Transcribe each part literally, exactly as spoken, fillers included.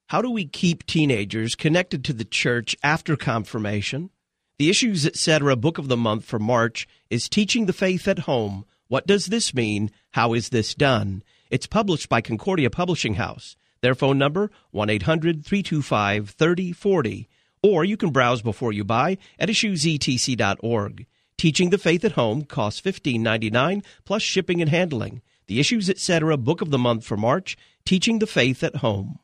How do we keep teenagers connected to the church after confirmation? The Issues Etc. Book of the Month for March is Teaching the Faith at Home. What does this mean? How is this done? It's published by Concordia Publishing House. Their phone number, one eight hundred, three two five, three oh four oh. Or you can browse before you buy at issues e t c dot org. Teaching the Faith at Home costs fifteen ninety-nine plus shipping and handling. The Issues Etc. Book of the Month for March, Teaching the Faith at Home.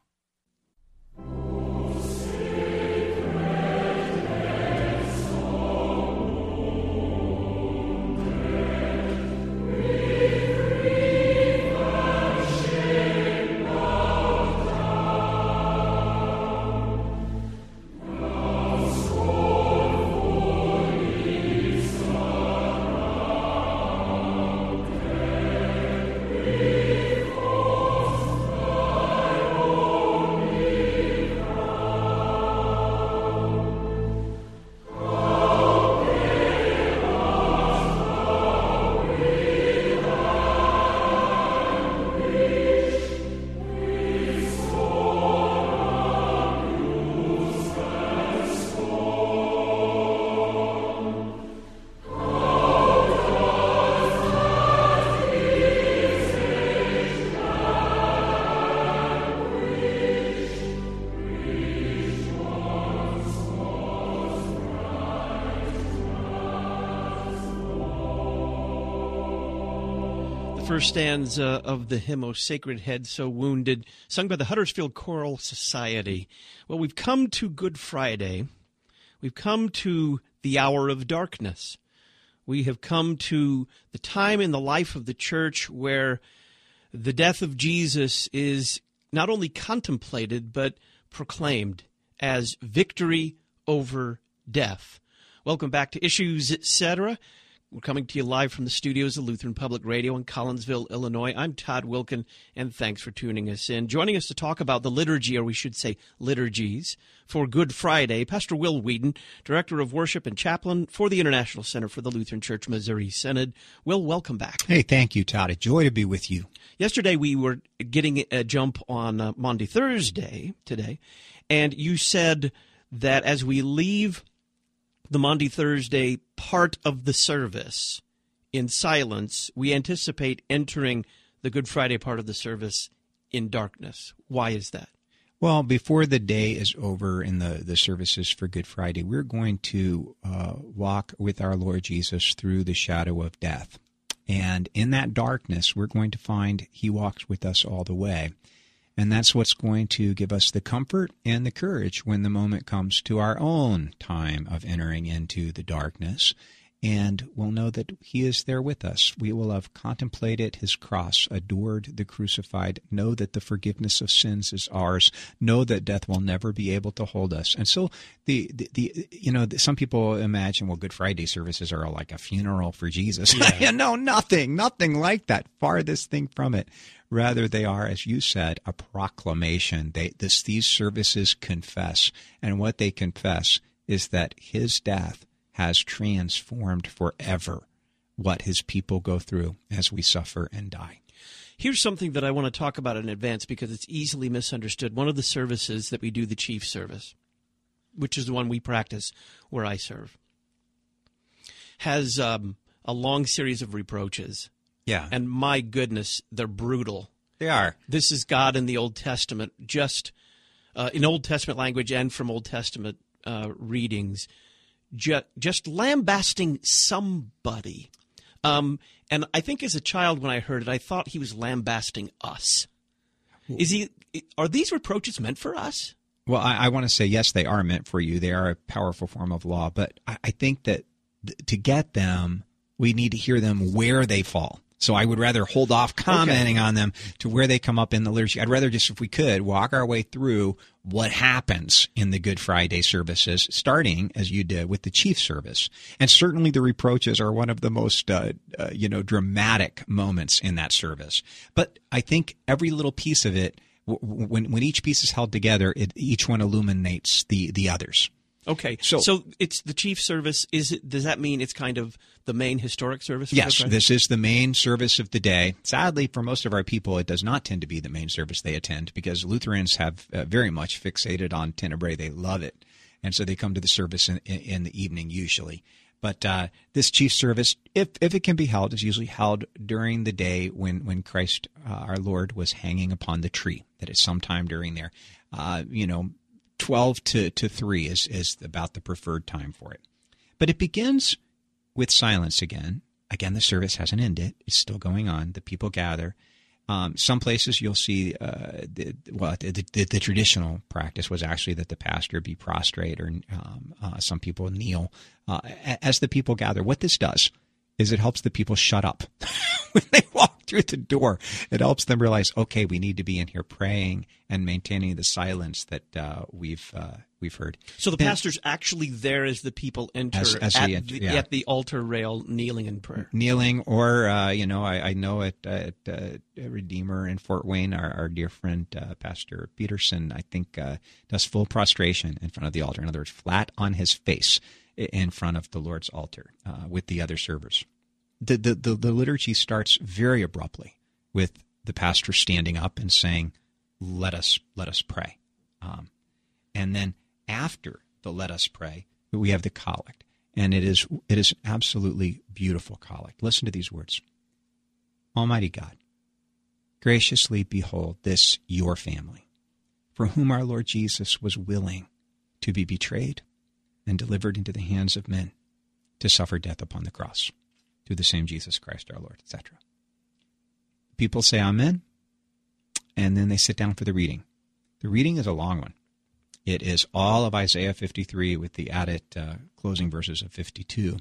First stanza of the hymn, O Sacred Head So Wounded, sung by the Huddersfield Choral Society. Well, we've come to Good Friday. We've come to the hour of darkness. We have come to the time in the life of the church where the death of Jesus is not only contemplated, but proclaimed as victory over death. Welcome back to Issues Etc. We're coming to you live from the studios of Lutheran Public Radio in Collinsville, Illinois. I'm Todd Wilken, and thanks for tuning us in. Joining us to talk about the liturgy, or we should say liturgies, for Good Friday, Pastor Will Wheaton, Director of Worship and Chaplain for the International Center for the Lutheran Church Missouri Synod. Will, welcome back. Hey, thank you, Todd. A joy to be with you. Yesterday we were getting a jump on uh, Maundy Thursday today, and you said that as we leave the Maundy Thursday part of the service in silence, we anticipate entering the Good Friday part of the service in darkness. Why is that? Well, before the day is over in the, the services for Good Friday, we're going to uh, walk with our Lord Jesus through the shadow of death. And in that darkness, we're going to find He walks with us all the way. And that's what's going to give us the comfort and the courage when the moment comes to our own time of entering into the darkness. And we'll know that He is there with us. We will have contemplated His cross, adored the crucified, know that the forgiveness of sins is ours, know that death will never be able to hold us. And so, the, the, the you know, some people imagine, well, Good Friday services are like a funeral for Jesus. Yeah. No, nothing, nothing like that. Farthest thing from it. Rather, they are, as you said, a proclamation. They, this, these services confess, and what they confess is that His death has transformed forever what His people go through as we suffer and die. Here's something that I want to talk about in advance because it's easily misunderstood. One of the services that we do, the chief service, which is the one we practice where I serve, has um, a long series of reproaches. Yeah. And my goodness, they're brutal. They are. This is God in the Old Testament, just uh, in Old Testament language and from Old Testament uh, readings, ju- just lambasting somebody. Um, and I think as a child when I heard it, I thought he was lambasting us. Is he? Are these reproaches meant for us? Well, I, I want to say, yes, they are meant for you. They are a powerful form of law. But I, I think that th- to get them, we need to hear them where they fall. So I would rather hold off commenting okay. on them to where they come up in the liturgy. I'd rather just, if we could, walk our way through what happens in the Good Friday services, starting, as you did, with the chief service. And certainly the reproaches are one of the most, uh, uh, you know, dramatic moments in that service. But I think every little piece of it, w- when when each piece is held together, it, each one illuminates the, the others. Okay, So, so it's the chief service. Is it? Does that mean it's kind of the main historic service? For yes, Good Friday? this is the main service of the day. Sadly, for most of our people, it does not tend to be the main service they attend because Lutherans have uh, very much fixated on Tenebrae. They love it, and so they come to the service in, in, in the evening usually. But uh, this chief service, if if it can be held, is usually held during the day when when Christ, uh, our Lord, was hanging upon the tree. That is sometime during there. Uh, you know. twelve to, to three is, is about the preferred time for it. But it begins with silence again. Again, the service hasn't ended. It's still going on. The people gather. Um, some places you'll see, uh, the, well, the, the, the traditional practice was actually that the pastor be prostrate, or um, uh, some people kneel uh, as the people gather. What this does is it helps the people shut up when they walk through the door. It helps them realize, okay, we need to be in here praying and maintaining the silence that uh, we've uh, we've heard. So the And- pastor's actually there as the people enter, As- as at, we enter, the, yeah. at the altar rail, kneeling in prayer. Kneeling, or uh, you know, I, I know at, at uh, Redeemer in Fort Wayne, our, our dear friend uh, Pastor Peterson, I think, uh, does full prostration in front of the altar. In other words, flat on his face in front of the Lord's altar uh, with the other servers. The, the the the liturgy starts very abruptly with the pastor standing up and saying, "Let us let us pray," um, and then after the "Let us pray," we have the collect. And it is it is an absolutely beautiful collect. Listen to these words. Almighty God, graciously behold this your family, for whom our Lord Jesus was willing to be betrayed and delivered into the hands of men to suffer death upon the cross, through the same Jesus Christ our Lord, et cetera. People say amen, and then they sit down for the reading. The reading is a long one. It is all of Isaiah fifty-three with the added uh, closing verses of fifty-two.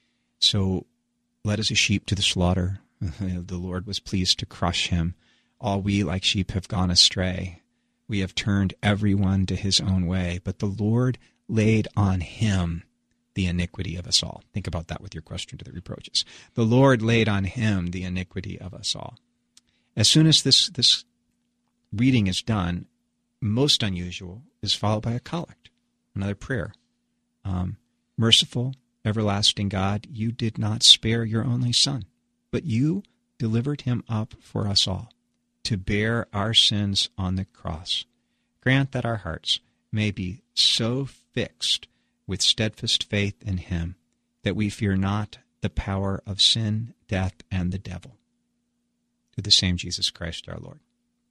So, led as a sheep to the slaughter, the Lord was pleased to crush him. All we like sheep have gone astray. We have turned everyone to his own way, but the Lord laid on him the iniquity of us all. Think about that with your question to the reproaches. The Lord laid on him the iniquity of us all. As soon as this, this reading is done, most unusual, is followed by a collect, another prayer. Um, Merciful, everlasting God, you did not spare your only Son, but you delivered him up for us all to bear our sins on the cross. Grant that our hearts may be so fixed with steadfast faith in him that we fear not the power of sin, death, and the devil. Through the same Jesus Christ our Lord.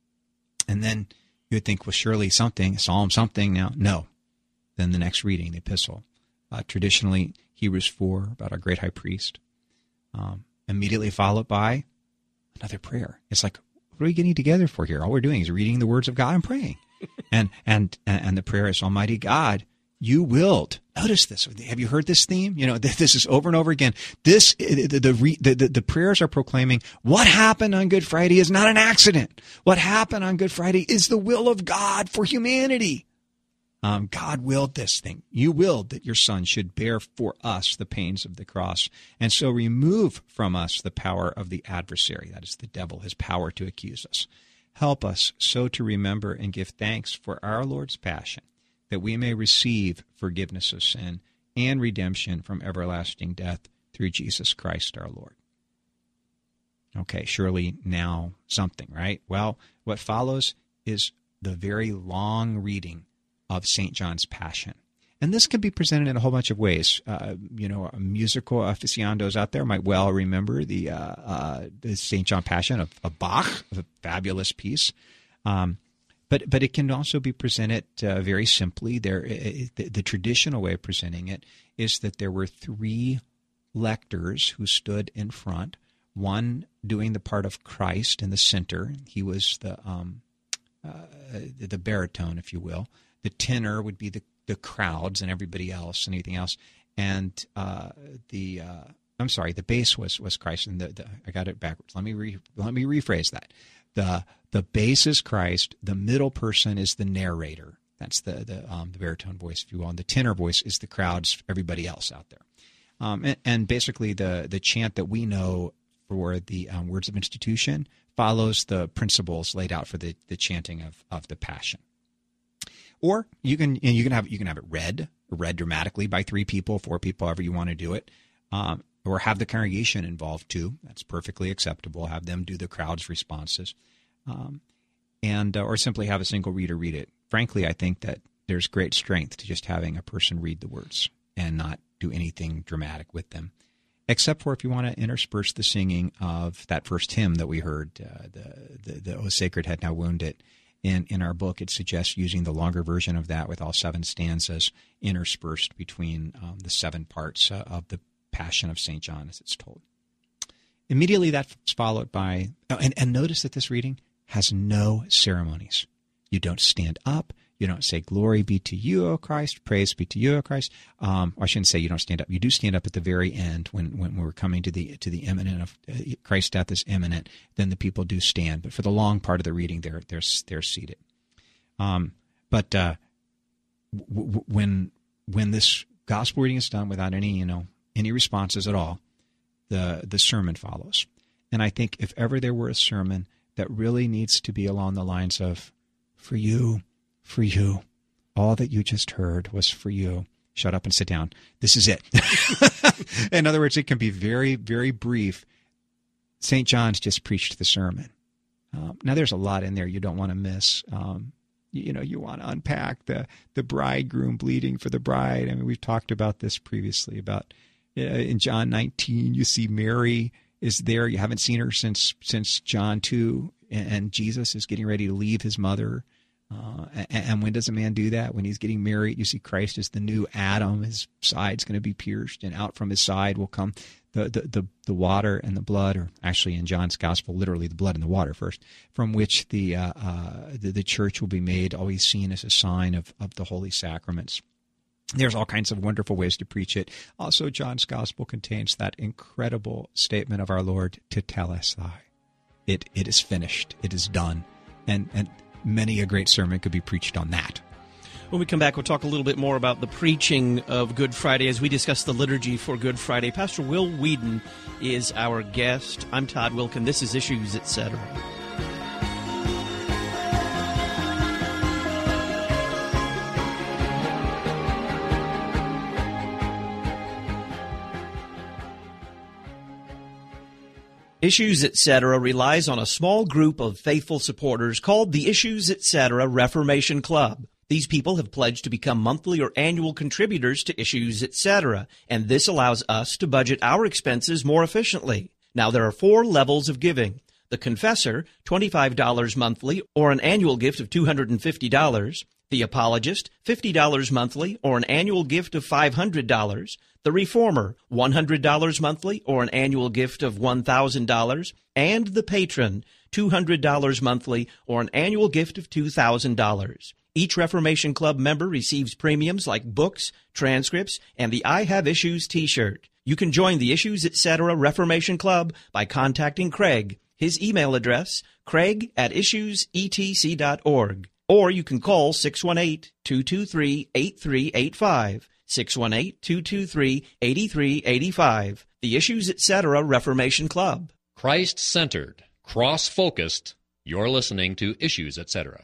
And then you would think, well, surely something, Psalm something now. No. Then the next reading, the epistle. Uh, traditionally, Hebrews four, about our great high priest. Um, immediately followed by another prayer. It's like, what are we getting together for here? All we're doing is reading the words of God and praying. and, and, and the prayer is, Almighty God, you willed. Notice this. Have you heard this theme? You know, this is over and over again. This, the, the, the, the, the prayers are proclaiming what happened on Good Friday is not an accident. What happened on Good Friday is the will of God for humanity. Um, God willed this thing. You willed that your Son should bear for us the pains of the cross, and so remove from us the power of the adversary, that is the devil, his power to accuse us. Help us so to remember and give thanks for our Lord's passion, that we may receive forgiveness of sin and redemption from everlasting death through Jesus Christ our Lord. Okay, surely now something, right? Well, what follows is the very long reading of Saint John's Passion. And this can be presented in a whole bunch of ways. Uh, you know, musical aficionados out there might well remember the, uh, uh, the Saint John Passion of, of Bach, a fabulous piece. Um, But but it can also be presented uh, very simply. There, it, the, the traditional way of presenting it is that there were three lectors who stood in front. One doing the part of Christ in the center. He was the um, uh, the baritone, if you will. The tenor would be the, the crowds and everybody else and anything else. And uh, the uh, I'm sorry, the bass was was Christ. And the, the I got it backwards. Let me re, let me rephrase that. The the bass is Christ. The middle person is the narrator. That's the the, um, the baritone voice, if you will. And the tenor voice is the crowds, everybody else out there. Um, and, and basically, the the chant that we know for the um, words of institution follows the principles laid out for the, the chanting of, of the Passion. Or you can you can have you can have it read read dramatically by three people, four people, however you want to do it, um, or have the congregation involved too. That's perfectly acceptable. Have them do the crowd's responses, um, and uh, or simply have a single reader read it. Frankly, I think that there's great strength to just having a person read the words and not do anything dramatic with them, except for if you want to intersperse the singing of that first hymn that we heard, uh, the, the the O Sacred Head Now Wounded. In in our book, it suggests using the longer version of that with all seven stanzas interspersed between um, the seven parts uh, of the Passion of Saint John, as it's told. Immediately that's followed by, oh, and, and notice that this reading has no ceremonies. You don't stand up. You don't say, glory be to you, O Christ, praise be to you, O Christ. Um, or I shouldn't say you don't stand up. You do stand up at the very end when, when we're coming to the to the imminent of uh, Christ's death is imminent. Then the people do stand. But for the long part of the reading, they're they're they're seated. Um, but uh, w- w- when when this gospel reading is done without any you know any responses at all, the the sermon follows. And I think if ever there were a sermon that really needs to be along the lines of, for you. For you. All that you just heard was for you. Shut up and sit down. This is it. In other words, it can be very, very brief. Saint John's just preached the sermon. Um, now, there's a lot in there you don't want to miss. Um, you, you know, you want to unpack the, the bridegroom bleeding for the bride. I mean, we've talked about this previously, about uh, in John nineteen, you see Mary is there. You haven't seen her since since John two, and, and Jesus is getting ready to leave his mother. Uh, and, and when does a man do that? When he's getting married, you see Christ as the new Adam. His side's going to be pierced, and out from his side will come the, the, the, the water and the blood, or actually in John's gospel, literally the blood and the water first, from which the uh, uh, the, the church will be made, always seen as a sign of, of the holy sacraments. There's all kinds of wonderful ways to preach it. Also, John's gospel contains that incredible statement of our Lord, Tetelestai. It it is finished. It is done. And and many a great sermon could be preached on that. When we come back, we'll talk a little bit more about the preaching of Good Friday as we discuss the liturgy for Good Friday. Pastor Will Weedon is our guest. I'm Todd Wilkin. This is Issues, et cetera. Issues, et cetera relies on a small group of faithful supporters called the Issues, et cetera Reformation Club. These people have pledged to become monthly or annual contributors to Issues, et cetera, and this allows us to budget our expenses more efficiently. Now, there are four levels of giving. The Confessor, twenty-five dollars monthly or an annual gift of two hundred fifty dollars. The Apologist, fifty dollars monthly or an annual gift of five hundred dollars. The Reformer, one hundred dollars monthly or an annual gift of one thousand dollars. And the Patron, two hundred dollars monthly or an annual gift of two thousand dollars. Each Reformation Club member receives premiums like books, transcripts, and the I Have Issues t-shirt. You can join the Issues, et cetera Reformation Club by contacting Craig. His email address, craig at issues e t c dot org. Or you can call six one eight, two two three, eight three eight five, six one eight, two two three, eight three eight five. The Issues, et cetera Reformation Club. Christ-centered, cross-focused, you're listening to Issues, et cetera.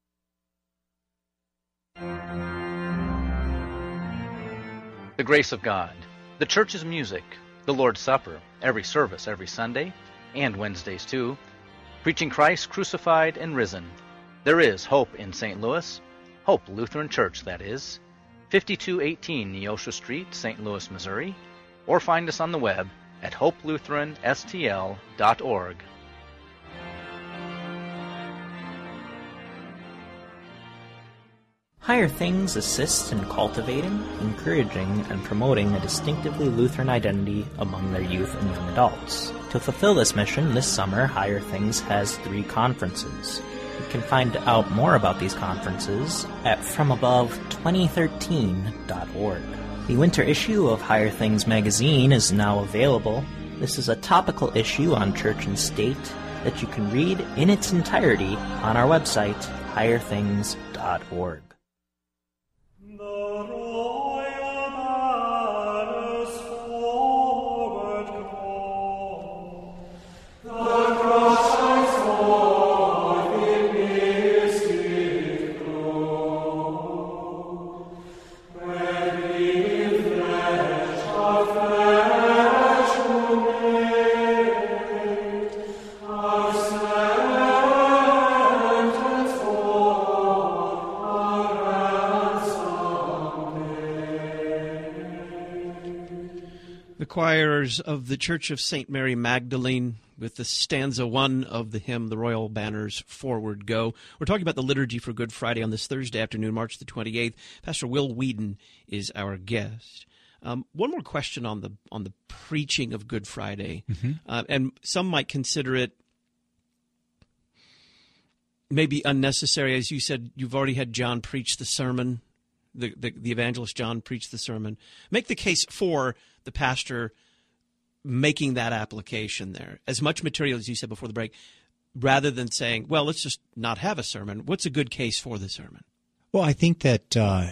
The grace of God, the church's music, the Lord's Supper, every service every Sunday, and Wednesdays too, preaching Christ crucified and risen. There is hope in Saint Louis, Hope Lutheran Church, that is, fifty-two eighteen Neosho Street, Saint Louis, Missouri, or find us on the web at hope lutheran s t l dot org. Higher Things assists in cultivating, encouraging, and promoting a distinctively Lutheran identity among their youth and young adults. To fulfill this mission, this summer, Higher Things has three conferences. You can find out more about these conferences at from above twenty thirteen dot org. The winter issue of Higher Things magazine is now available. This is a topical issue on church and state that you can read in its entirety on our website, higher things dot org. When The choirs of the Church of Saint Mary Magdalene with the stanza one of the hymn, The Royal Banners Forward Go. We're talking about the liturgy for Good Friday on this Thursday afternoon, March the twenty-eighth. Pastor Will Whedon is our guest. Um, one more question on the on the preaching of Good Friday. Mm-hmm. Uh, and some might consider it maybe unnecessary. As you said, you've already had John preach the sermon, the, the, the evangelist John preach the sermon. Make the case for the pastor making that application there. As much material as you said before the break, rather than saying, well, let's just not have a sermon. What's a good case for the sermon? Well, I think that uh,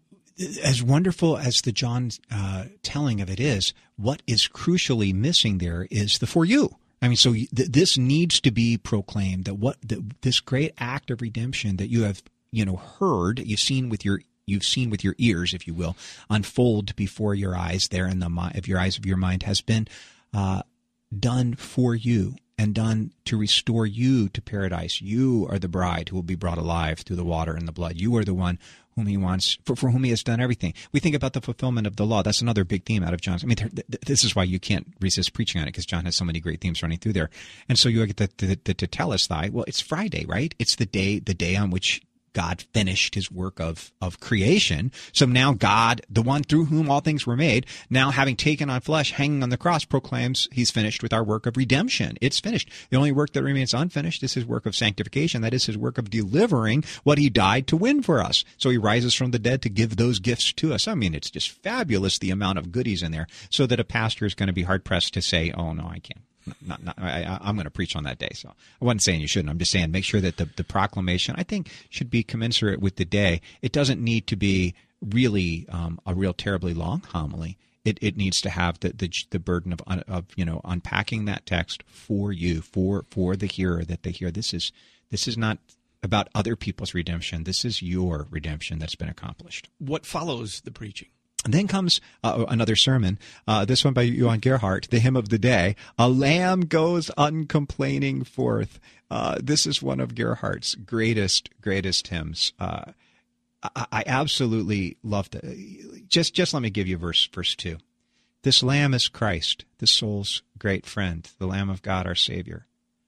as wonderful as the John uh, telling of it is, what is crucially missing there is the for you. I mean, so th- this needs to be proclaimed, that what the, this great act of redemption that you have, you know, heard, you've seen with your you've seen with your ears, if you will, unfold before your eyes there in the mind, of your eyes of your mind, has been uh, done for you and done to restore you to paradise. You are the bride who will be brought alive through the water and the blood. You are the one whom he wants, for, for whom he has done everything. We think about the fulfillment of the law. That's another big theme out of John's. I mean, there, th- this is why you can't resist preaching on it, because John has so many great themes running through there. And so you get the, the, the tetelestai. Well, it's Friday, right? It's the day, the day on which God finished his work of, of creation. So now God, the one through whom all things were made, now having taken on flesh, hanging on the cross, proclaims he's finished with our work of redemption. It's finished. The only work that remains unfinished is his work of sanctification. That is his work of delivering what he died to win for us. So he rises from the dead to give those gifts to us. I mean, it's just fabulous, the amount of goodies in there, so that a pastor is going to be hard-pressed to say, oh, no, I can't. Not, not, I, I'm going to preach on that day. So I wasn't saying you shouldn't. I'm just saying make sure that the, the proclamation, I think, should be commensurate with the day. It doesn't need to be really um, a real terribly long homily. It it needs to have the the, the burden of of you know unpacking that text for you, for for the hearer, that they hear this is this is not about other people's redemption. This is your redemption that's been accomplished. What follows the preaching? And then comes uh, another sermon, uh, this one by Johann Gerhardt, the hymn of the day. A lamb goes uncomplaining forth. Uh, this is one of Gerhardt's greatest, greatest hymns. Uh, I, I absolutely love it. Just, just let me give you verse, verse two. This lamb is Christ, the soul's great friend, the Lamb of God, our Savior.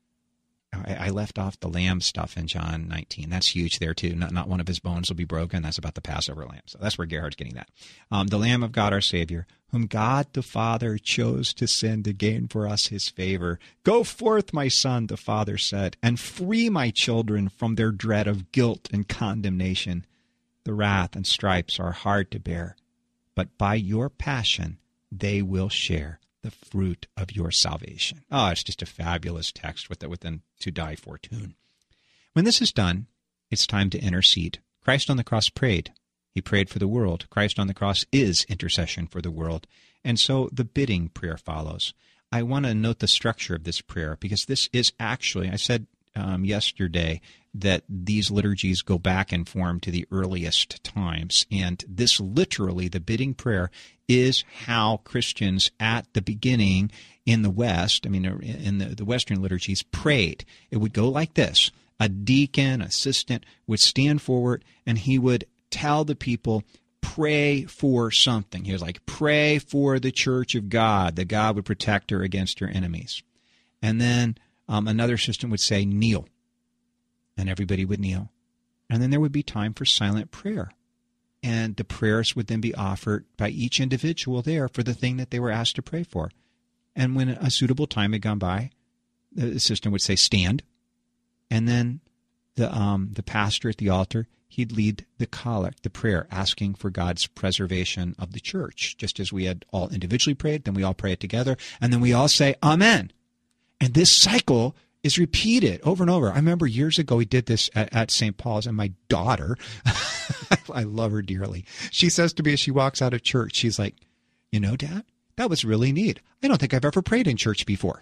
I left off the lamb stuff in John nineteen. That's huge there, too. Not, not one of his bones will be broken. That's about the Passover lamb. So that's where Gerhardt's getting that. Um, the Lamb of God, our Savior, whom God the Father chose to send to gain for us his favor. Go forth, my son, the Father said, and free my children from their dread of guilt and condemnation. The wrath and stripes are hard to bear, but by your passion they will share the fruit of your salvation. Oh, it's just a fabulous text with the within to die for tune. When this is done, it's time to intercede. Christ on the cross prayed. He prayed for the world. Christ on the cross is intercession for the world. And so the bidding prayer follows. I want to note the structure of this prayer, because this is actually, I said um, yesterday that these liturgies go back in form to the earliest times. And this literally, the bidding prayer, is how Christians at the beginning in the West, I mean, in the, the Western liturgies, prayed. It would go like this. A deacon, assistant, would stand forward, and he would tell the people, pray for something. He was like, pray for the church of God, that God would protect her against her enemies. And then um, another assistant would say, kneel. And everybody would kneel. And then there would be time for silent prayer. And the prayers would then be offered by each individual there for the thing that they were asked to pray for. And when a suitable time had gone by, the assistant would say, stand. And then the um, the pastor at the altar, he'd lead the collect, the prayer, asking for God's preservation of the church. Just as we had all individually prayed, then we all pray it together. And then we all say, Amen. And this cycle is repeated over and over. I remember years ago we did this at, at Saint Paul's, and my daughter, I love her dearly, she says to me as she walks out of church, she's like, you know, Dad, that was really neat. I don't think I've ever prayed in church before.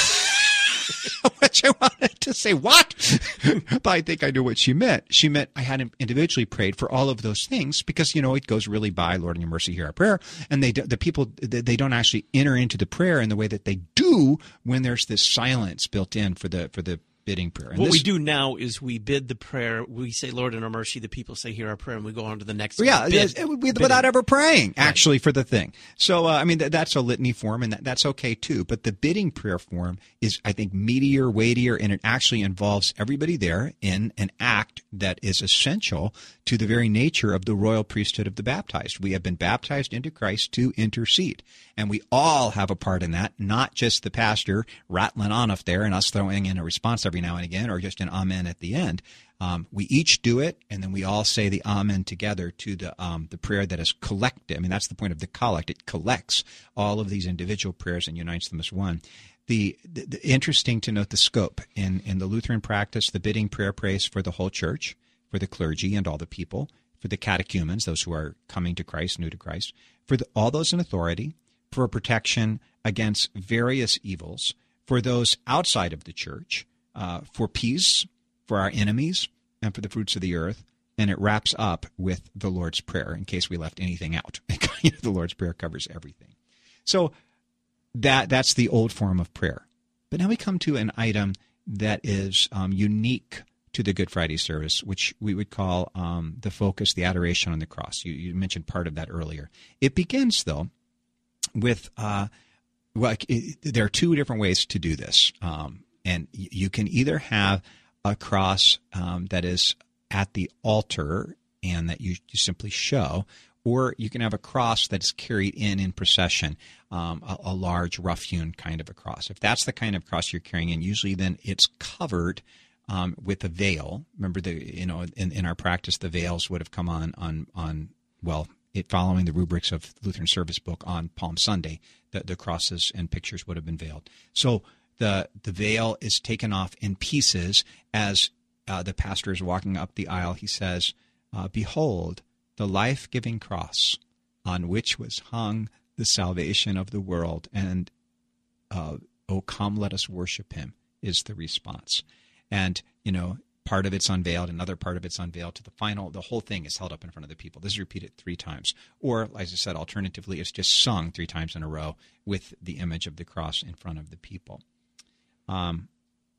Which I wanted to say, what? But I think I knew what she meant. She meant I hadn't individually prayed for all of those things because, you know, it goes really by, Lord in your mercy, hear our prayer. And they, the people, they don't actually enter into the prayer in the way that they do when there's this silence built in for the, for the bidding prayer. And what this, we do now is we bid the prayer. We say, Lord, in our mercy, the people say, hear our prayer, and we go on to the next yeah, one. Bid, it, it, without ever praying, Right. actually, for the thing. So, uh, I mean, th- that's a litany form, and that, that's okay, too. But the bidding prayer form is, I think, meatier, weightier, and it actually involves everybody there in an act that is essential to the very nature of the royal priesthood of the baptized. We have been baptized into Christ to intercede, and we all have a part in that, not just the pastor rattling on up there and us throwing in a response every now and again, or just an amen at the end. Um, we each do it, and then we all say the amen together to the um, the prayer that is collected. I mean, that's the point of the collect. It collects all of these individual prayers and unites them as one. The, the, the interesting to note the scope. In, in the Lutheran practice, the bidding prayer prays for the whole church, for the clergy and all the people, for the catechumens, those who are coming to Christ, new to Christ, for the, all those in authority, for protection against various evils, for those outside of the church, uh, for peace, for our enemies, and for the fruits of the earth. And it wraps up with the Lord's Prayer, in case we left anything out. The Lord's Prayer covers everything. So that that's the old form of prayer. But now we come to an item that is um, unique to the Good Friday service, which we would call um, the focus, the adoration on the cross. You, you mentioned part of that earlier. It begins, though, with, uh, well, it, there are two different ways to do this. Um, and you can either have a cross um, that is at the altar and that you, you simply show, or you can have a cross that's carried in in procession, um, a, a large rough-hewn kind of a cross. If that's the kind of cross you're carrying in, usually then it's covered um, with a veil. Remember, the you know in, in our practice, the veils would have come on on on well, it following the rubrics of the Lutheran Service Book on Palm Sunday. The, the crosses and pictures would have been veiled. So the the veil is taken off in pieces as uh, the pastor is walking up the aisle. He says, uh, "Behold, the life-giving cross on which was hung the salvation of the world, and uh, oh, come, let us worship him," is the response. And, you know, part of it's unveiled, another part of it's unveiled to the final. The whole thing is held up in front of the people. This is repeated three times. Or, as I said, alternatively, it's just sung three times in a row with the image of the cross in front of the people. Um,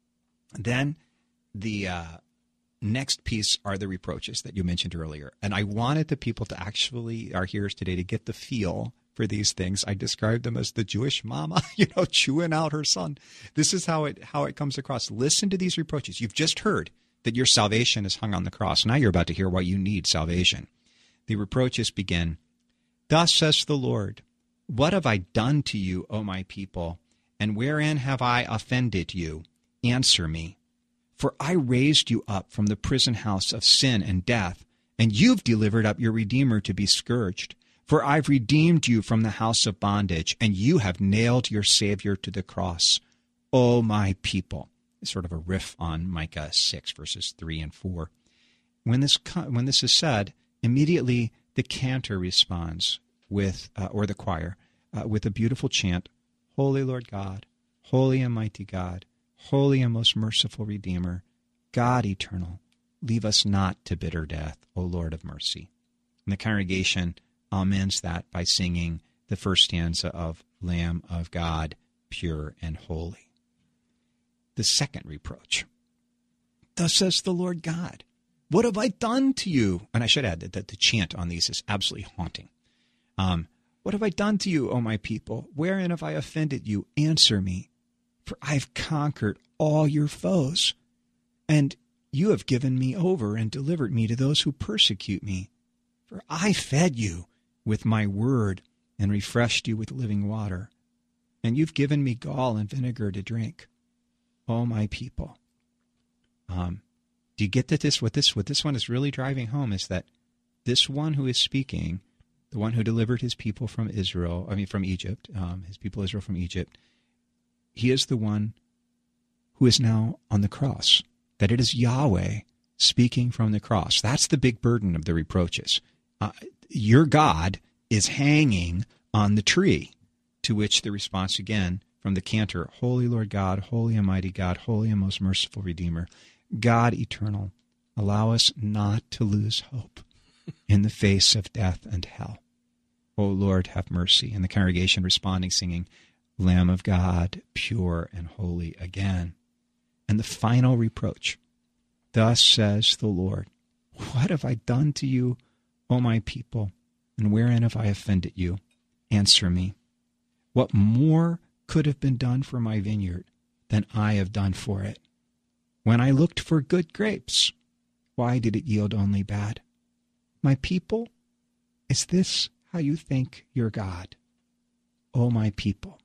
then the uh, next piece are the reproaches that you mentioned earlier. And I wanted the people to actually, our hearers today, to get the feel for these things. I described them as the Jewish mama, you know, chewing out her son. This is how it how it comes across. Listen to these reproaches. You've just heard that your salvation is hung on the cross. Now you're about to hear why you need salvation. The reproaches begin, "Thus says the Lord, what have I done to you, O my people, and wherein have I offended you? Answer me. For I raised you up from the prison house of sin and death, and you've delivered up your Redeemer to be scourged. For I've redeemed you from the house of bondage, and you have nailed your Savior to the cross. O my people." It's sort of a riff on Micah six, verses three and four. When this when this is said, immediately the cantor responds with, uh, or the choir, uh, with a beautiful chant, "Holy Lord God, holy and mighty God, holy and most merciful Redeemer, God eternal, leave us not to bitter death, O Lord of mercy." And the congregation amends that by singing the first stanza of Lamb of God, pure and holy. The second reproach, "Thus says the Lord God, what have I done to you?" And I should add that, that the chant on these is absolutely haunting. Um, "What have I done to you, O my people? Wherein have I offended you? Answer me. For I've conquered all your foes, and you have given me over and delivered me to those who persecute me. For I fed you with my word and refreshed you with living water, and you've given me gall and vinegar to drink. O my people." Um, do you get that this what this what this one is really driving home is that this one who is speaking, the one who delivered his people from Israel, I mean from Egypt, um, his people Israel from Egypt, he is the one who is now on the cross. That it is Yahweh speaking from the cross. That's the big burden of the reproaches. Uh, your God is hanging on the tree, to which the response again from the cantor, "Holy Lord God, holy and mighty God, holy and most merciful Redeemer, God eternal, allow us not to lose hope in the face of death and hell. O Lord, have mercy." And the congregation responding, singing, "Lamb of God, pure and holy," again. and the final reproach. Thus says the Lord, what have I done to you, O my people, and wherein have I offended you? Answer me. What more could have been done for my vineyard than I have done for it? When I looked for good grapes, why did it yield only bad? My people, is this how you think your God, O my people?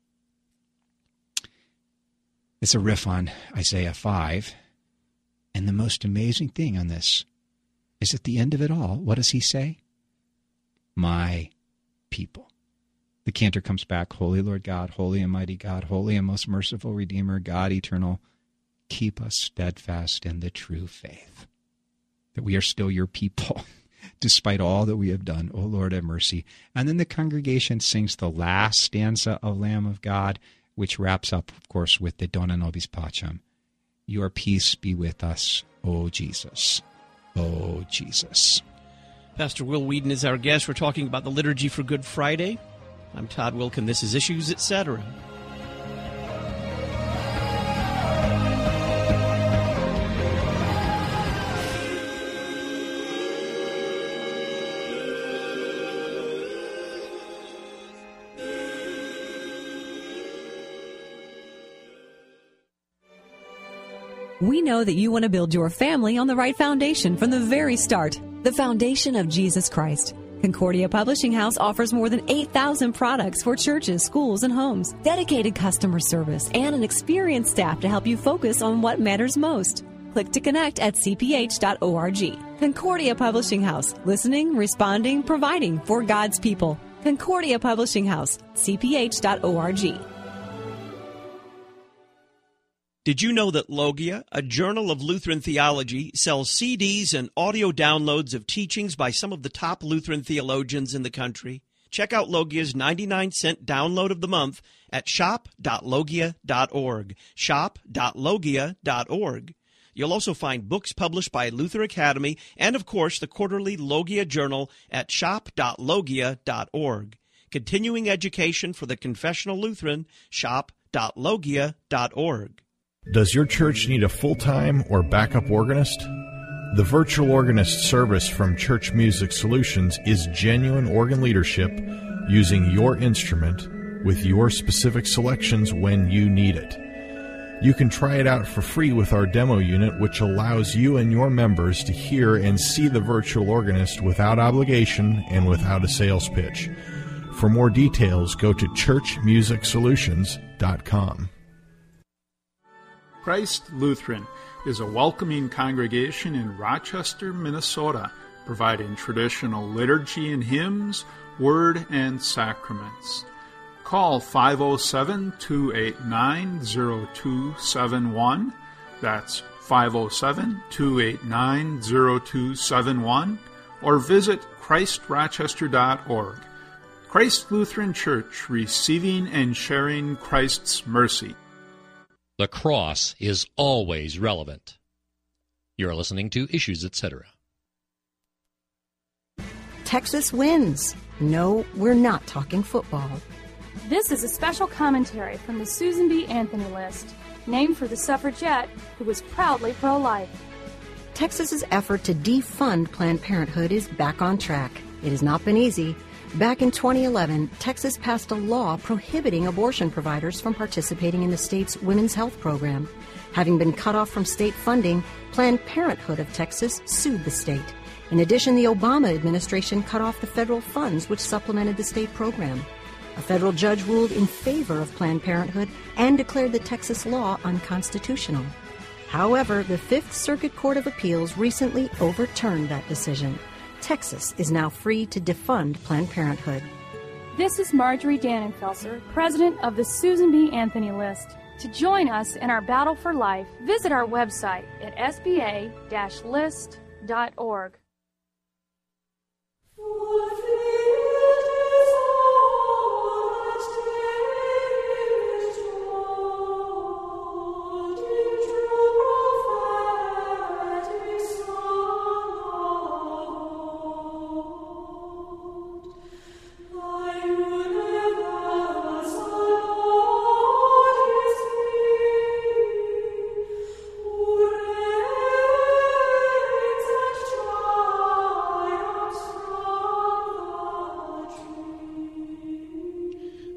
It's a riff on Isaiah five, and the most amazing thing on this is at the end of it all, what does he say? My people. The cantor comes back, Holy Lord God, holy and mighty God, holy and most merciful Redeemer, God eternal, keep us steadfast in the true faith, that we are still your people, despite all that we have done. O Lord, have mercy. And then the congregation sings the last stanza of Lamb of God, which wraps up, of course, with the Dona Nobis Pacem. Your peace be with us, O Jesus. O Jesus. Pastor Will Whedon is our guest. We're talking about the liturgy for Good Friday. I'm Todd Wilkin. This is Issues, et cetera. We know that you want to build your family on the right foundation from the very start, the foundation of Jesus Christ. Concordia Publishing House offers more than eight thousand products for churches, schools, and homes, dedicated customer service, and an experienced staff to help you focus on what matters most. Click to connect at c p h dot org. Concordia Publishing House, listening, responding, providing for God's people. Concordia Publishing House, c p h dot org. Did you know that Logia, a journal of Lutheran theology, sells C Ds and audio downloads of teachings by some of the top Lutheran theologians in the country? Check out Logia's ninety-nine cent download of the month at shop dot logia dot org, shop dot logia dot org. You'll also find books published by Luther Academy and, of course, the quarterly Logia Journal at shop dot logia dot org. Continuing education for the confessional Lutheran, shop dot logia dot org. Does your church need a full-time or backup organist? The virtual organist service from Church Music Solutions is genuine organ leadership using your instrument with your specific selections when you need it. You can try it out for free with our demo unit, which allows you and your members to hear and see the virtual organist without obligation and without a sales pitch. For more details, go to church music solutions dot com. Christ Lutheran is a welcoming congregation in Rochester, Minnesota, providing traditional liturgy and hymns, word, and sacraments. Call five oh seven, two eight nine, oh two seven one. That's five oh seven, two eight nine, oh two seven one. Or visit christ rochester dot org. Christ Lutheran Church, receiving and sharing Christ's mercy. The cross is always relevant. You're listening to Issues, et cetera. Texas wins. No, we're not talking football. This is a special commentary from the Susan B. Anthony List, named for the suffragette who was proudly pro-life. Texas's effort to defund Planned Parenthood is back on track. It has not been easy. Back in twenty eleven, Texas passed a law prohibiting abortion providers from participating in the state's women's health program. Having been cut off from state funding, Planned Parenthood of Texas sued the state. In addition, the Obama administration cut off the federal funds which supplemented the state program. A federal judge ruled in favor of Planned Parenthood and declared the Texas law unconstitutional. However, the Fifth Circuit Court of Appeals recently overturned that decision. Texas is now free to defund Planned Parenthood. This is Marjorie Dannenfelser, president of the Susan B. Anthony List. To join us in our battle for life, visit our website at s b a dash list dot org.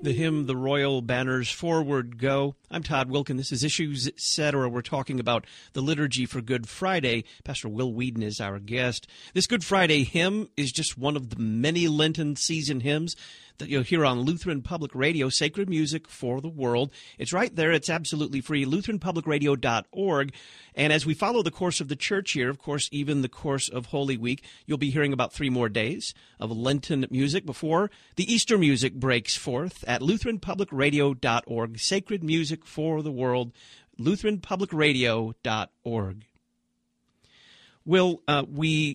The hymn, The Royal Banners Forward Go. I'm Todd Wilkin. This is Issues et cetera. We're talking about the liturgy for Good Friday. Pastor Will Whedon is our guest. This Good Friday hymn is just one of the many Lenten season hymns that you'll hear on Lutheran Public Radio, Sacred Music for the World. It's right there. It's absolutely free, lutheran public radio dot org. And as we follow the course of the church here, of course, even the course of Holy Week, you'll be hearing about three more days of Lenten music before the Easter music breaks forth at lutheran public radio dot org. Sacred Music for the World, lutheran public radio dot org. Will, uh, we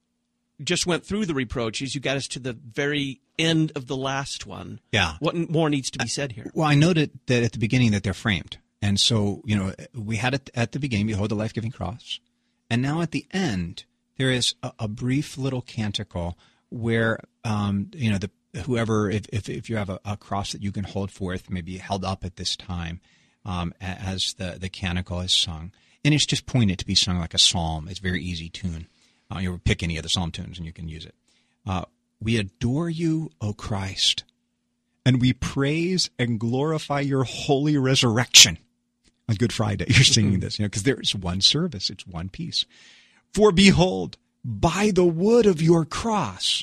just went through the reproaches. You got us to the very end of the last one. Yeah. What more needs to be said here? Well, I noted that at the beginning that they're framed. And so, you know, we had it at the beginning, behold the life-giving cross. And now at the end, there is a, a brief little canticle where, um, you know, the whoever, if, if, if you have a, a cross that you can hold forth, maybe held up at this time um, as the, the canticle is sung. And it's just pointed to be sung like a psalm. It's a very easy tune. Uh, you pick any of the psalm tunes and you can use it. Uh, we adore you, O Christ, and we praise and glorify your holy resurrection. On Good Friday, you're singing this, you know, because there is one service. It's one piece. For behold, by the wood of your cross,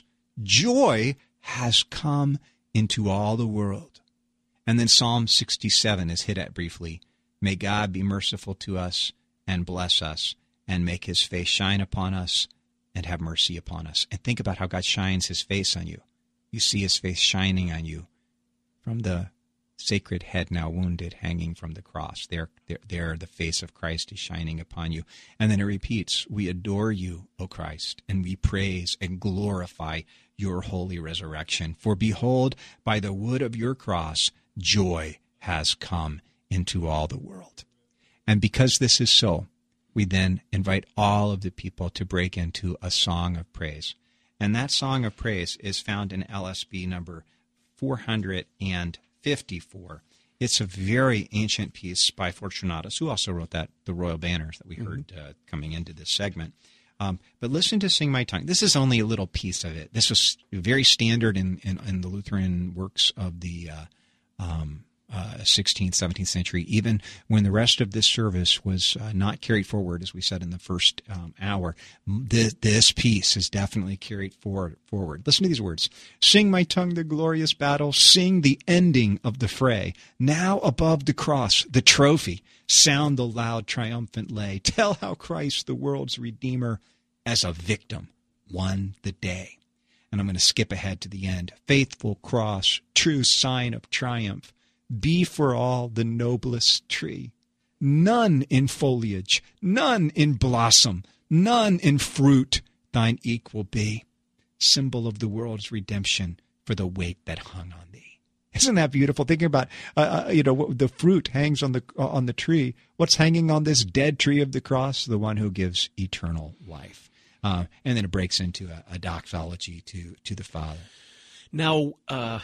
joy has come into all the world. And then Psalm sixty-seven is hit at briefly. May God be merciful to us and bless us and make his face shine upon us and have mercy upon us. And think about how God shines his face on you. You see his face shining on you from the sacred head now wounded hanging from the cross. There, there, there the face of Christ is shining upon you. And then it repeats, we adore you, O Christ, and we praise and glorify your holy resurrection. For behold, by the wood of your cross, joy has come into all the world. And because this is so, we then invite all of the people to break into a song of praise. And that song of praise is found in L S B number four hundred fifty-four. It's a very ancient piece by Fortunatus, who also wrote that, the Royal Banners that we heard uh, coming into this segment. Um, but listen to Sing My Tongue. This is only a little piece of it. This was very standard in, in, in the Lutheran works of the uh, um, uh, sixteenth, seventeenth century, even when the rest of this service was uh, not carried forward, as we said in the first um, hour. This, this piece is definitely carried forward, forward. Listen to these words. Sing, my tongue, the glorious battle. Sing the ending of the fray. Now above the cross, the trophy. Sound the loud triumphant lay. Tell how Christ, the world's Redeemer, as a victim, won the day. And I'm going to skip ahead to the end. Faithful cross, true sign of triumph. Be for all the noblest tree. None in foliage, none in blossom, none in fruit thine equal be. Symbol of the world's redemption for the weight that hung on thee. Isn't that beautiful? Thinking about, uh, you know, the fruit hangs on the uh, on the tree. What's hanging on this dead tree of the cross? The one who gives eternal life. Uh, and then it breaks into a, a doxology to to the Father. Now, uh,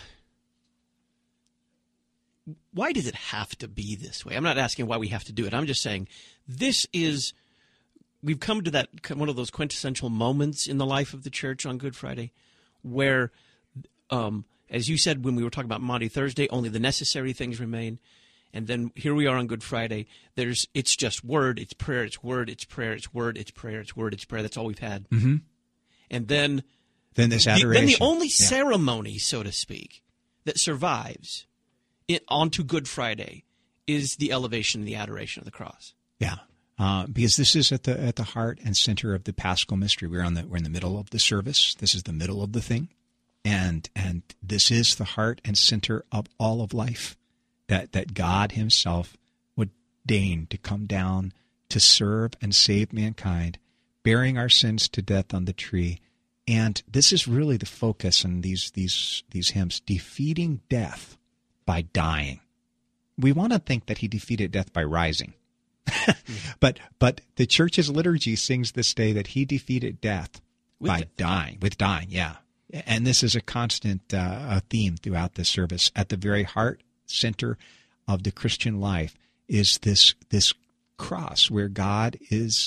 why does it have to be this way? I'm not asking why we have to do it. I'm just saying this is, we've come to that, one of those quintessential moments in the life of the church on Good Friday where, um, as you said when we were talking about Maundy Thursday, only the necessary things remain. And then here we are on Good Friday. There's, it's just word, it's prayer, it's word, it's prayer, it's word, it's prayer, it's word, it's prayer. That's all we've had. Mm-hmm. And then, then this the, adoration. then the only yeah. ceremony, so to speak, that survives it, onto Good Friday is the elevation and the adoration of the cross. Yeah, uh, because this is at the at the heart and center of the Paschal mystery. We're on the we're in the middle of the service. This is the middle of the thing, and and this is the heart and center of all of life. That that God Himself would deign to come down to serve and save mankind, bearing our sins to death on the tree. And this is really the focus in these these these hymns: defeating death by dying. We want to think that He defeated death by rising. but but the Church's liturgy sings this day that He defeated death with by the- dying, with dying, yeah. And this is a constant uh, theme throughout the service. At the very heart, center of the Christian life is this this cross where God is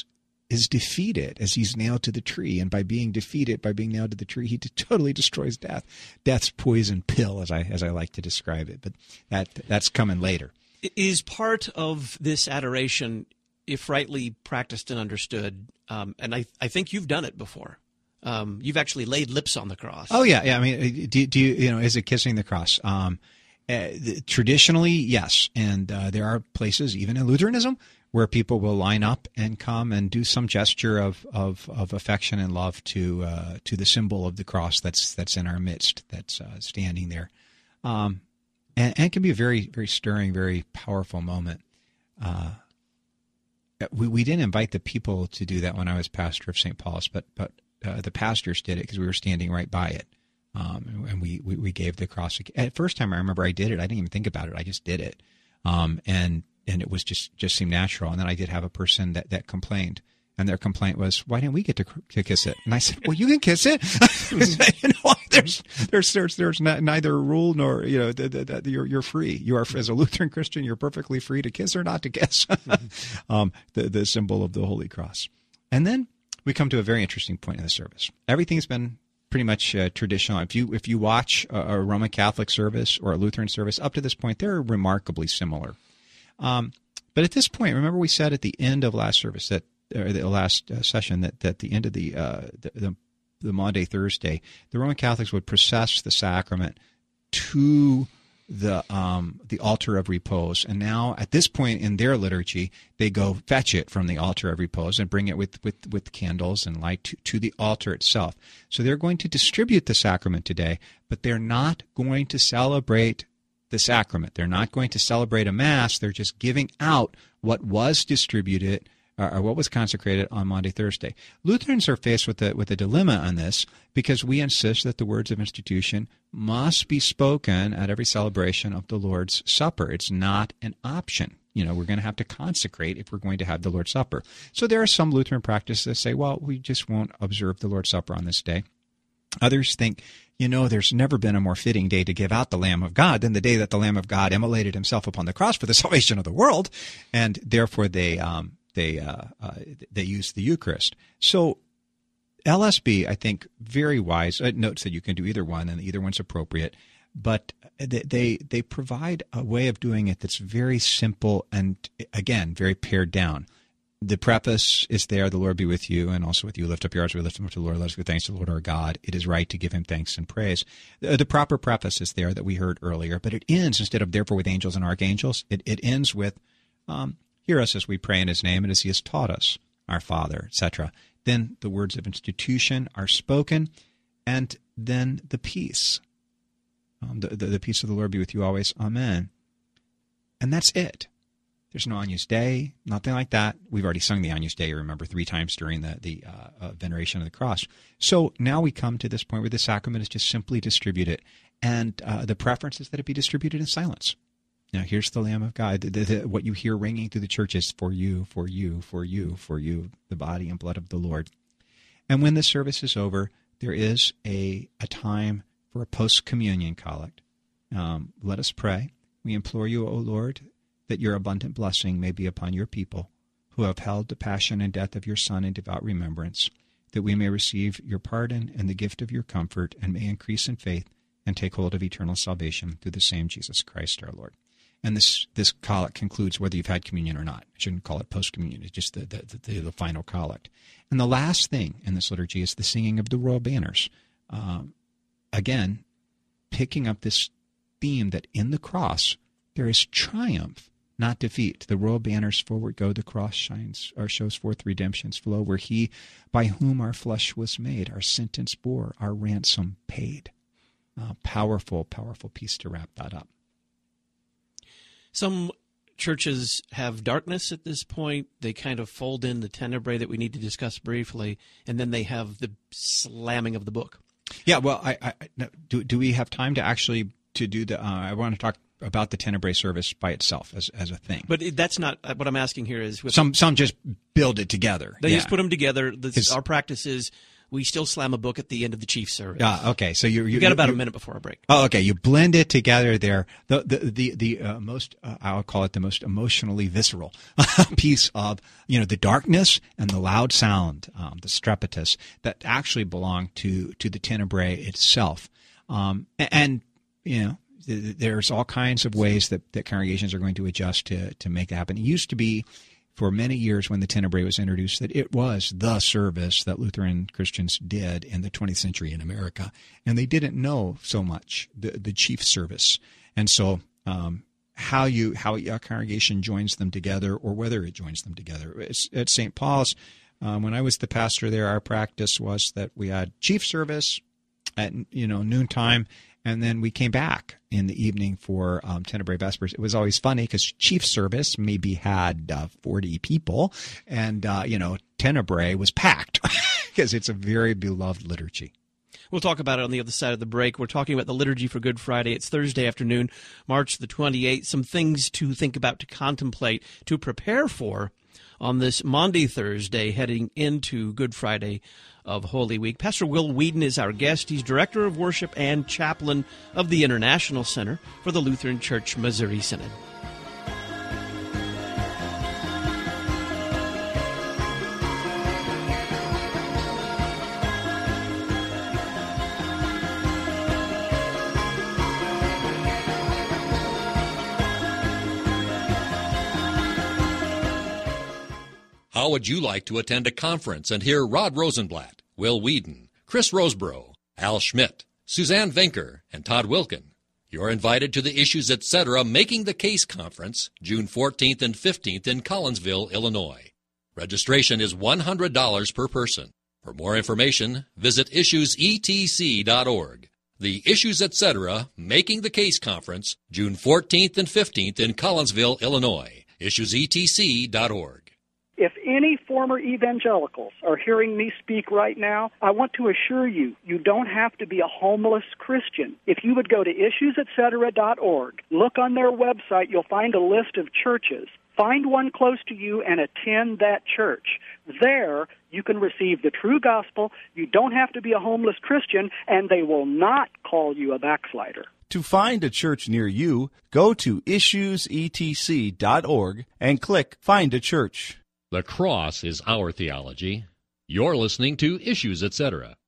is defeated as he's nailed to the tree. And by being defeated, by being nailed to the tree, he totally destroys death. Death's poison pill, as I as I like to describe it. But that that's coming later. Is part of this adoration, if rightly practiced and understood, um, and I, I think you've done it before. Um, you've actually laid lips on the cross. Oh, yeah. yeah. I mean, do, do you, you know, is it kissing the cross? Um, uh, the, traditionally, yes. And uh, there are places, even in Lutheranism, where people will line up and come and do some gesture of, of, of affection and love to uh, to the symbol of the cross that's that's in our midst, that's uh, standing there. Um, and, and it can be a very, very stirring, very powerful moment. Uh, we, we didn't invite the people to do that when I was pastor of Saint Paul's, but but uh, the pastors did it because we were standing right by it. Um, and we, we, we gave the cross. At first time I remember I did it. I didn't even think about it. I just did it. Um, and And it was just, just seemed natural. And then I did have a person that, that complained. And their complaint was, why didn't we get to, to kiss it? And I said, well, you can kiss it. you know, there's, there's, there's, there's not, neither a rule nor, you know, the, the, the, you're, you're free. You are, as a Lutheran Christian, you're perfectly free to kiss or not to kiss. um, the, the symbol of the Holy Cross. And then we come to a very interesting point in the service. Everything's been pretty much uh, traditional. If you, if you watch a, a Roman Catholic service or a Lutheran service up to this point, they're remarkably similar. Um, but at this point, remember we said at the end of last service that, or the last uh, session that, that the end of the, uh, the, the the Maundy Thursday, the Roman Catholics would process the sacrament to the um, the altar of repose. And now at this point in their liturgy, they go fetch it from the altar of repose and bring it with, with, with candles and light to, to the altar itself. So they're going to distribute the sacrament today, but they're not going to celebrate the sacrament. They're not going to celebrate a Mass. They're just giving out what was distributed uh, or what was consecrated on Maundy Thursday. Lutherans are faced with a, with a dilemma on this because we insist that the words of institution must be spoken at every celebration of the Lord's Supper. It's not an option. You know, we're going to have to consecrate if we're going to have the Lord's Supper. So there are some Lutheran practices that say, well, we just won't observe the Lord's Supper on this day. Others think, you know, there's never been a more fitting day to give out the Lamb of God than the day that the Lamb of God immolated himself upon the cross for the salvation of the world, and therefore they um, they uh, uh, they use the Eucharist. So L S B, I think, very wise. It notes that you can do either one, and either one's appropriate, but they they, they provide a way of doing it that's very simple and, again, very pared down. The preface is there, the Lord be with you, and also with you. Lift up your hearts, we lift them up to the Lord. Let us give thanks to the Lord our God. It is right to give him thanks and praise. The, the proper preface is there that we heard earlier, but it ends, instead of therefore with angels and archangels, it, it ends with, um, hear us as we pray in his name and as he has taught us, our Father, et cetera. Then the words of institution are spoken, and then the peace. Um, the, the, the peace of the Lord be with you always. Amen. And that's it. There's no Agnus Dei, nothing like that. We've already sung the Agnus Dei, remember, three times during the, the uh, uh, veneration of the cross. So now we come to this point where the sacrament is just simply distributed, and uh, the preference is that it be distributed in silence. Now, here's the Lamb of God. The, the, the, what you hear ringing through the church is for you, for you, for you, for you, the body and blood of the Lord. And when the service is over, there is a, a time for a post-communion collect. Um, let us pray. We implore you, O Lord, that your abundant blessing may be upon your people who have held the passion and death of your Son in devout remembrance, that we may receive your pardon and the gift of your comfort, and may increase in faith and take hold of eternal salvation through the same Jesus Christ our Lord. And this this collect concludes whether you've had communion or not. I shouldn't call it post-communion. It's just the, the, the, the final collect. And the last thing in this liturgy is the singing of the royal banners. Um, again, picking up this theme that in the cross there is triumph, not defeat. The royal banners forward go, the cross shines or shows forth redemption's flow, where he by whom our flesh was made, our sentence bore, our ransom paid. Uh, powerful, powerful piece to wrap that up. Some churches have darkness at this point. They kind of fold in the tenebrae that we need to discuss briefly, and then they have the slamming of the book. Yeah, well, I, I do. Do we have time to actually to do the? Uh, I want to talk about the tenebrae service by itself as as a thing. But that's not what I'm asking here. Is with some some just build it together. They yeah. just put them together. The, our practice is we still slam a book at the end of the chief service. Yeah, okay. So you you got about a minute before our break. Oh, okay. You blend it together there. The the the, the uh, most uh, I'll call it the most emotionally visceral piece of you know the darkness and the loud sound, um, the strepitus that actually belong to to the tenebrae itself. Um, and, and you know there's all kinds of ways that, that congregations are going to adjust to to make that happen. It used to be, for many years when the tenebrae was introduced, that it was the service that Lutheran Christians did in the twentieth century in America, and they didn't know so much the, the chief service. And so um, how you how a congregation joins them together, or whether it joins them together. It's, at Saint Paul's, um, when I was the pastor there, our practice was that we had chief service at you know noontime, and then we came back in the evening for um, Tenebrae Vespers. It was always funny because chief service maybe had uh, forty people, and, uh, you know, Tenebrae was packed because it's a very beloved liturgy. We'll talk about it on the other side of the break. We're talking about the Liturgy for Good Friday. It's Thursday afternoon, March the twenty-eighth. Some things to think about, to contemplate, to prepare for on this Maundy Thursday heading into Good Friday of Holy Week. Pastor Will Whedon is our guest. He's Director of Worship and Chaplain of the International Center for the Lutheran Church Missouri Synod. How would you like to attend a conference and hear Rod Rosenblatt, Will Whedon, Chris Roseborough, Al Schmidt, Suzanne Venker, and Todd Wilkin? You're invited to the Issues Etc. Making the Case Conference, June fourteenth and fifteenth in Collinsville, Illinois. Registration is one hundred dollars per person. For more information, visit issues e t c dot org. The Issues Etc. Making the Case Conference, June fourteenth and fifteenth in Collinsville, Illinois. issues e t c dot org. If any former evangelicals are hearing me speak right now, I want to assure you, you don't have to be a homeless Christian. If you would go to issues et cetera dot org, look on their website, you'll find a list of churches. Find one close to you and attend that church. There, you can receive the true gospel. You don't have to be a homeless Christian, and they will not call you a backslider. To find a church near you, go to issues e t c dot org and click Find a Church. The cross is our theology. You're listening to Issues Etc.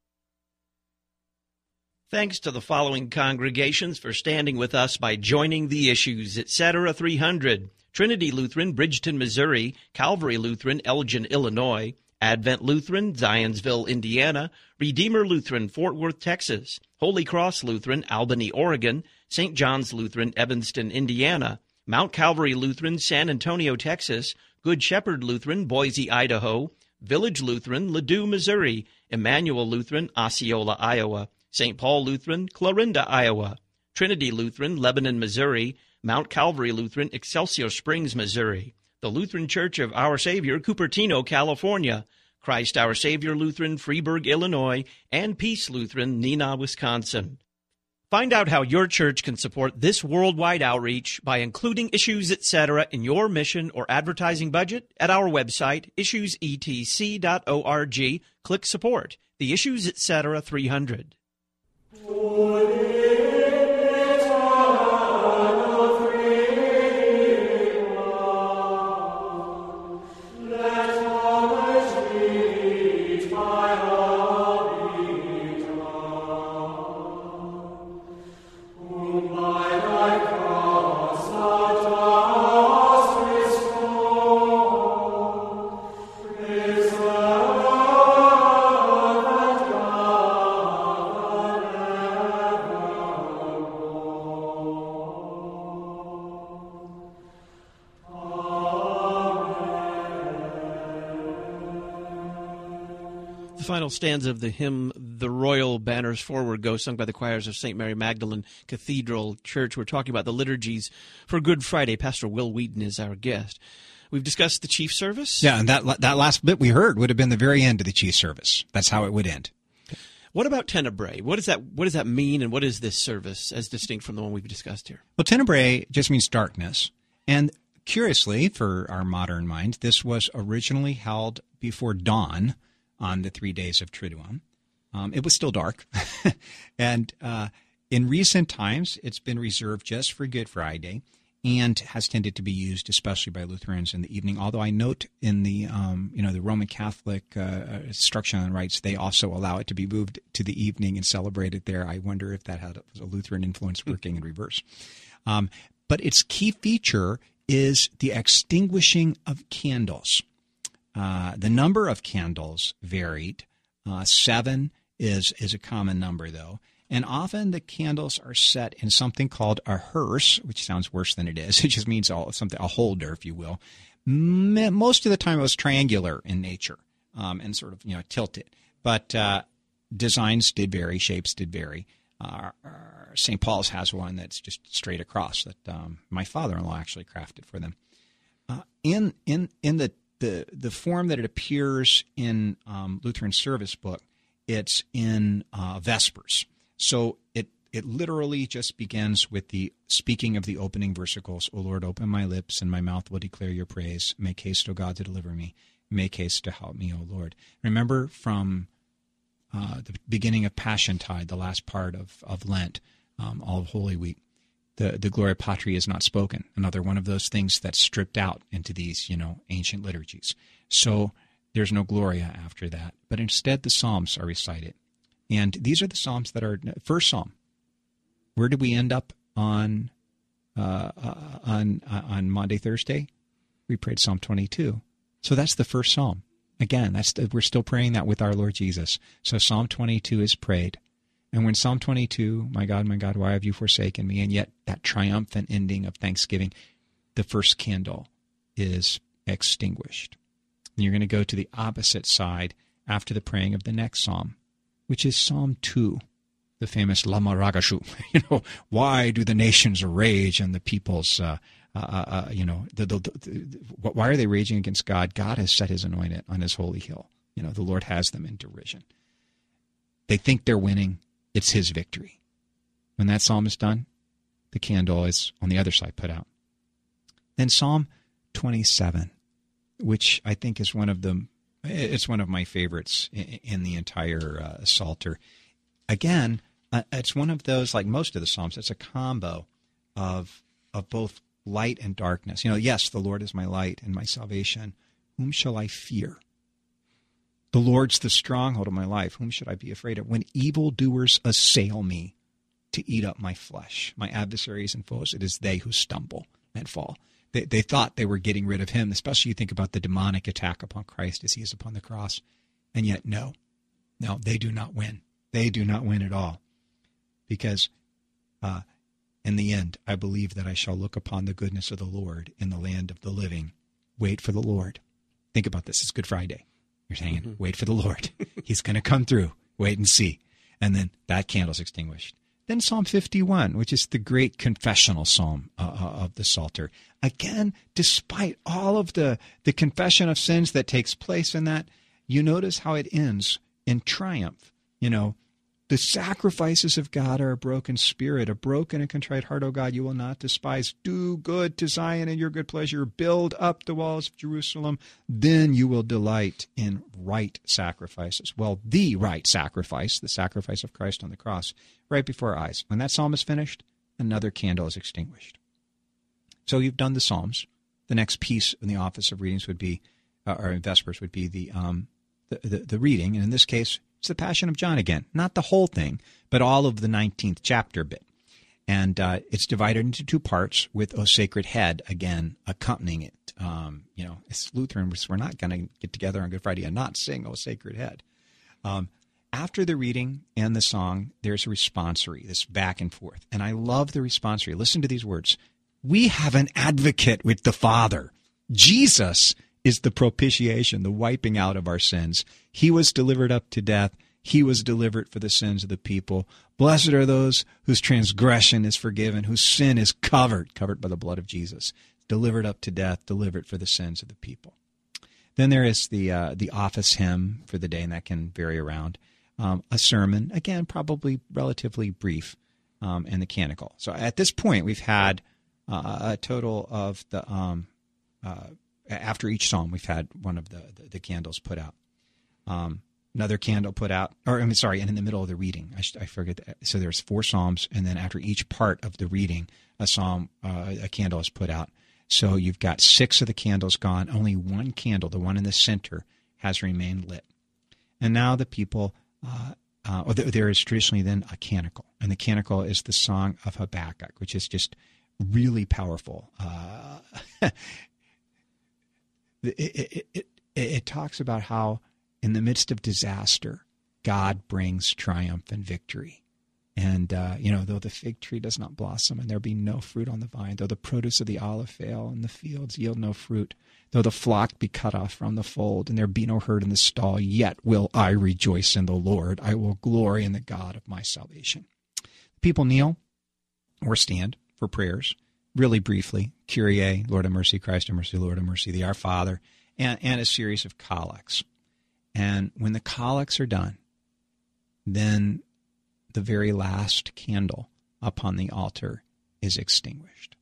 Thanks to the following congregations for standing with us by joining the Issues Etc. three hundred. Trinity Lutheran, Bridgeton, Missouri. Calvary Lutheran, Elgin, Illinois. Advent Lutheran, Zionsville, Indiana. Redeemer Lutheran, Fort Worth, Texas. Holy Cross Lutheran, Albany, Oregon. Saint John's Lutheran, Evanston, Indiana. Mount Calvary Lutheran, San Antonio, Texas. Good Shepherd Lutheran, Boise, Idaho. Village Lutheran, Ladue, Missouri. Emmanuel Lutheran, Osceola, Iowa. Saint Paul Lutheran, Clarinda, Iowa. Trinity Lutheran, Lebanon, Missouri. Mount Calvary Lutheran, Excelsior Springs, Missouri. The Lutheran Church of Our Savior, Cupertino, California. Christ Our Savior Lutheran, Freeburg, Illinois. And Peace Lutheran, Neenah, Wisconsin. Find out how your church can support this worldwide outreach by including Issues Etc. in your mission or advertising budget at our website, issues e t c dot org. Click Support. The Issues Etc. three hundred. Final stanza of the hymn, The Royal Banners Forward Go, sung by the choirs of Saint Mary Magdalene Cathedral Church. We're talking about the liturgies for Good Friday. Pastor Will Whedon is our guest. We've discussed the chief service. Yeah, and that that last bit we heard would have been the very end of the chief service. That's how it would end. What about Tenebrae? What does that what does that mean, and what is this service as distinct from the one we've discussed here? Well, Tenebrae just means darkness. And curiously, for our modern mind, this was originally held before dawn on the three days of Triduum. Um, it was still dark. and uh, in recent times, it's been reserved just for Good Friday and has tended to be used, especially by Lutherans, in the evening. Although I note in the um, you know the Roman Catholic uh, instruction on rites, they also allow it to be moved to the evening and celebrated there. I wonder if that had a, was a Lutheran influence working in reverse. Um, but its key feature is the extinguishing of candles. Uh, the number of candles varied. Uh, seven is is a common number, though. And often the candles are set in something called a hearse, which sounds worse than it is. It just means all, something, a holder, if you will. M- most of the time it was triangular in nature um, and sort of, you know, tilted. But uh, designs did vary, shapes did vary. Uh, Saint Paul's has one that's just straight across that um, my father-in-law actually crafted for them. Uh, in in in the, the, the form that it appears in um, Lutheran Service Book, it's in uh, Vespers. So it it literally just begins with the speaking of the opening versicles. O Lord, open my lips, and my mouth will declare your praise. Make haste, O God, to deliver me. Make haste to help me, O Lord. Remember from uh, the beginning of Passiontide, the last part of, of Lent, um, all of Holy Week, the, the Gloria Patri is not spoken. Another one of those things that's stripped out into these, you know, ancient liturgies. So there's no Gloria after that. But instead, the Psalms are recited. And these are the Psalms that are first Psalm. Where did we end up on uh, uh, on uh, on Maundy, Thursday? We prayed Psalm twenty-two. So that's the first Psalm. Again, that's the, we're still praying that with our Lord Jesus. So Psalm twenty-two is prayed. And when Psalm twenty-two, my God, my God, why have you forsaken me? And yet that triumphant ending of thanksgiving, the first candle is extinguished. And you're going to go to the opposite side after the praying of the next Psalm, which is Psalm two, the famous Lama Ragashu. You know, why do the nations rage and the peoples, uh, uh, uh, you know, the, the, the, why are they raging against God? God has set his anointed on his holy hill. You know, the Lord has them in derision. They think they're winning. It's his victory. When that psalm is done, the candle is on the other side put out. Then Psalm twenty-seven, which I think is one of the It's one of my favorites in the entire uh, Psalter. Again, uh, it's one of those, like most of the Psalms, it's a combo of of both light and darkness. You know, yes, the Lord is my light and my salvation. Whom shall I fear? The Lord's the stronghold of my life. Whom should I be afraid of? When evildoers assail me to eat up my flesh, my adversaries and foes, it is they who stumble and fall. They, they thought they were getting rid of him, especially you think about the demonic attack upon Christ as he is upon the cross. And yet, no, no, they do not win. They do not win at all. Because uh, in the end, I believe that I shall look upon the goodness of the Lord in the land of the living. Wait for the Lord. Think about this. It's Good Friday. You're saying, mm-hmm. Wait for the Lord. He's going to come through. Wait and see. And then that candle's extinguished. Then Psalm fifty-one, which is the great confessional psalm uh, of the Psalter. Again, despite all of the, the confession of sins that takes place in that, you notice how it ends in triumph. You know, the sacrifices of God are a broken spirit, a broken and contrite heart, O God, you will not despise. Do good to Zion in your good pleasure. Build up the walls of Jerusalem. Then you will delight in right sacrifices. Well, the right sacrifice, the sacrifice of Christ on the cross, right before our eyes. When that psalm is finished, another candle is extinguished. So you've done the Psalms. The next piece in the office of readings would be, uh, or in Vespers, would be the, um, the, the the reading. And in this case, it's the Passion of John again. Not the whole thing, but all of the nineteenth chapter bit. And uh, it's divided into two parts with O Sacred Head, again, accompanying it. Um, you know, it's Lutheran. We're not going to get together on Good Friday and not sing O Sacred Head. Um, after the reading and the song, there's a responsory, this back and forth. And I love the responsory. Listen to these words. We have an advocate with the Father. Jesus is the propitiation, the wiping out of our sins. He was delivered up to death. He was delivered for the sins of the people. Blessed are those whose transgression is forgiven, whose sin is covered, covered by the blood of Jesus, delivered up to death, delivered for the sins of the people. Then there is the uh, the office hymn for the day, and that can vary around. Um, a sermon, again, probably relatively brief, um, and the canticle. So at this point, we've had uh, a total of the, um, uh, after each psalm, we've had one of the, the, the candles put out. Um, another candle put out, or I'm sorry, and in the middle of the reading, I, I forget. That. So there's four psalms, and then after each part of the reading, a psalm, uh, a candle is put out. So you've got six of the candles gone. Only one candle, the one in the center, has remained lit. And now the people, uh, uh, or there is traditionally then a canticle, and the canticle is the Song of Habakkuk, which is just really powerful. Uh, it, it, it, it, it talks about how in the midst of disaster, God brings triumph and victory. And, uh, you know, though the fig tree does not blossom and there be no fruit on the vine, though the produce of the olive fail and the fields yield no fruit, though the flock be cut off from the fold and there be no herd in the stall, yet will I rejoice in the Lord. I will glory in the God of my salvation. People kneel or stand for prayers, really briefly. Kyrie, Lord have mercy, Christ have mercy, Lord have mercy, the Our Father, and, and a series of collects. And when the collects are done, then the very last candle upon the altar is extinguished.